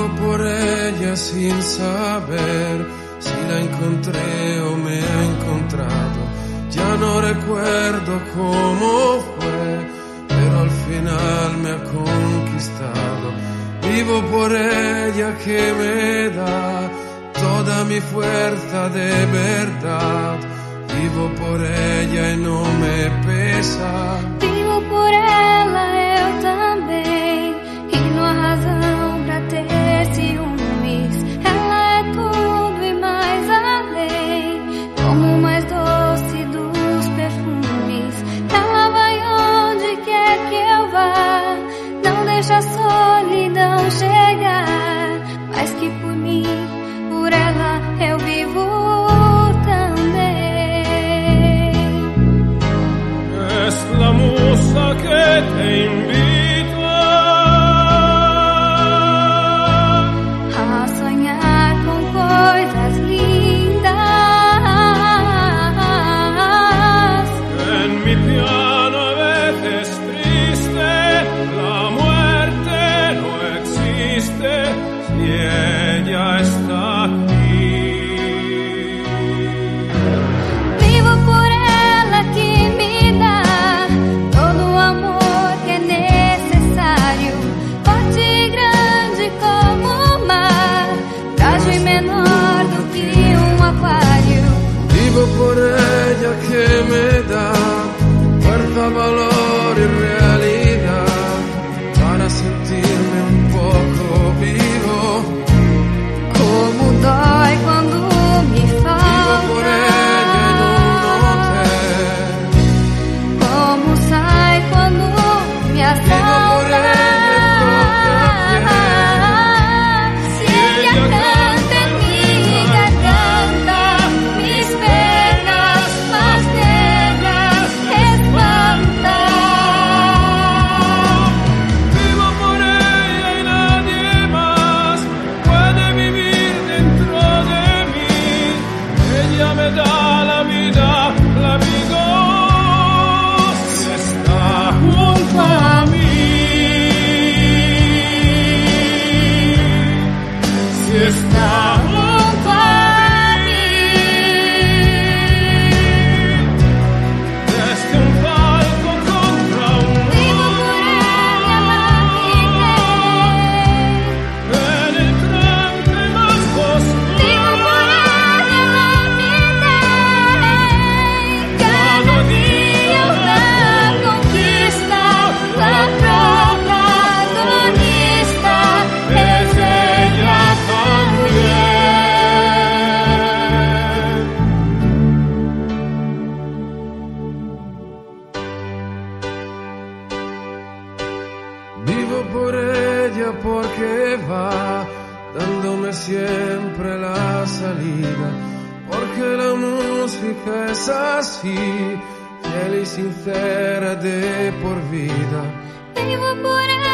Vivo por ella sin saber si la encontré o me ha encontrado. Ya no recuerdo cómo fue, pero al final me ha conquistado. Vivo por ella que me da toda mi fuerza de verdad. Vivo por ella e não me pesa. Vivo por ela eu também, e não há razão pra ter ciúmes. Ela é tudo e mais além, como o mais doce dos perfumes. Ela vai onde quer que eu vá, não deixa a solidão chegar. Mais que por mim, por ela eu vivo também. Es la musa que te invita A sonhar com coisas lindas. en mi piano a veces triste. La muerte no existe si ella está aquí. Vivo por ela que me dá todo o amor que é necessário. Forte e grande como o mar, frágil e menor do que aquário. Vivo por ella que me da fuerza, valor y realidad para sentirme un poco vivo. Como dói quando me Vivo por ella en un falta, hotel. como sai quando me Vivo por assalta. ella en Se ella canta en mi garganta, mis penas más negras espanta. Vivo por ella y nadie más puede vivir dentro de mí. Ella me da la vida, la vida si está junto a mí. Si está junto a mí. Desde un palco contra un Vivo por ella la en el trance más oscuro. Vivo por ela cada dia uma conquista, la protagonista es ella también. Vivo por ella porque va dándome siempre la salida, porque la música es así, fiel y sincera de por vida. Vivo por ela